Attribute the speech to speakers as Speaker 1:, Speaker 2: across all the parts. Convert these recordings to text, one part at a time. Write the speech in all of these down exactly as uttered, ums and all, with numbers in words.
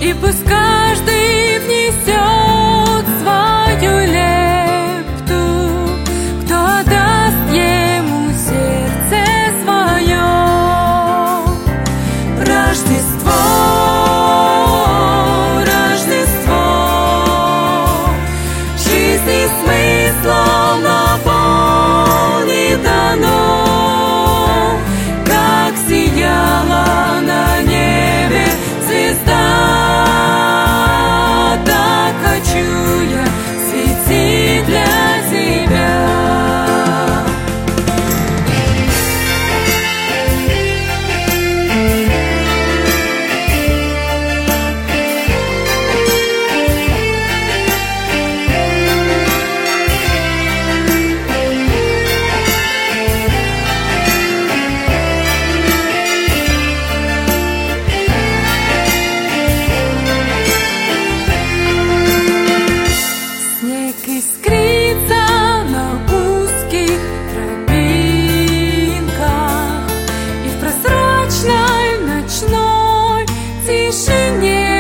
Speaker 1: И пусть каждый внесет свою лепту, кто даст ему сердце свое. Рождество, Рождество, жизни смыслом наполнит оно, как сияла на небе звезда. Так хочу я светить для тебя. Снег искрится на узких тропинках, и в прозрачной ночной тишине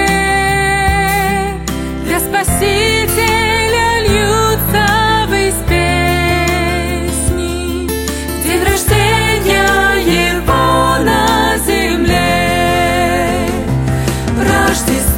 Speaker 1: для Спасителя льются ввысь песни. В день рождения Его на земле Рождество.